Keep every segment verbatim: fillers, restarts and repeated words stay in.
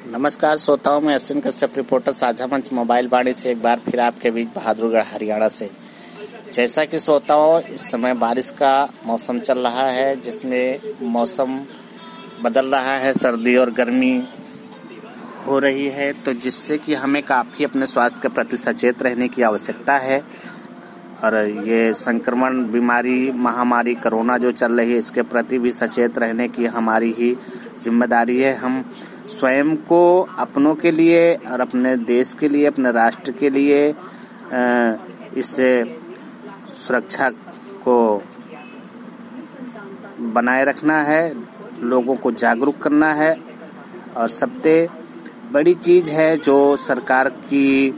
नमस्कार श्रोताओं, मैं अश्विन कश्यप रिपोर्टर साझा मंच मोबाइल वाणी से एक बार फिर आपके बीच बहादुरगढ़ हरियाणा से। जैसा कि श्रोताओं, इस समय बारिश का मौसम चल रहा है, जिसमें मौसम बदल रहा है, सर्दी और गर्मी हो रही है, तो जिससे कि हमें काफ़ी अपने स्वास्थ्य के प्रति सचेत रहने की आवश्यकता है। और ये संक्रमण बीमारी महामारी कोरोना जो चल रही है, इसके प्रति भी सचेत रहने की हमारी ही जिम्मेदारी है। हम स्वयं को अपनों के लिए और अपने देश के लिए, अपने राष्ट्र के लिए इससे सुरक्षा को बनाए रखना है, लोगों को जागरूक करना है। और सबसे बड़ी चीज है जो सरकार की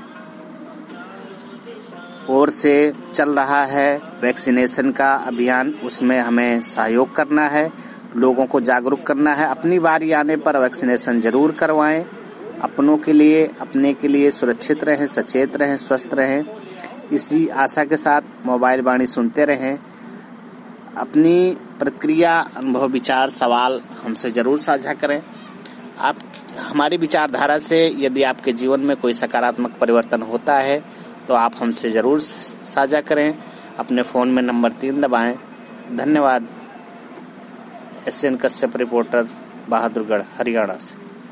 ओर से चल रहा है, वैक्सीनेशन का अभियान, उसमें हमें सहयोग करना है, लोगों को जागरूक करना है। अपनी बारी आने पर वैक्सीनेशन जरूर करवाएं। अपनों के लिए, अपने के लिए सुरक्षित रहें, सचेत रहें, स्वस्थ रहें। इसी आशा के साथ मोबाइल वाणी सुनते रहें। अपनी प्रतिक्रिया, अनुभव, विचार, सवाल हमसे जरूर साझा करें। आप हमारी विचारधारा से यदि आपके जीवन में कोई सकारात्मक परिवर्तन होता है तो आप हमसे जरूर साझा करें। अपने फोन में नंबर तीन दबाएं। धन्यवाद। अश्विन कश्यप रिपोर्टर, बहादुरगढ़, हरियाणा से।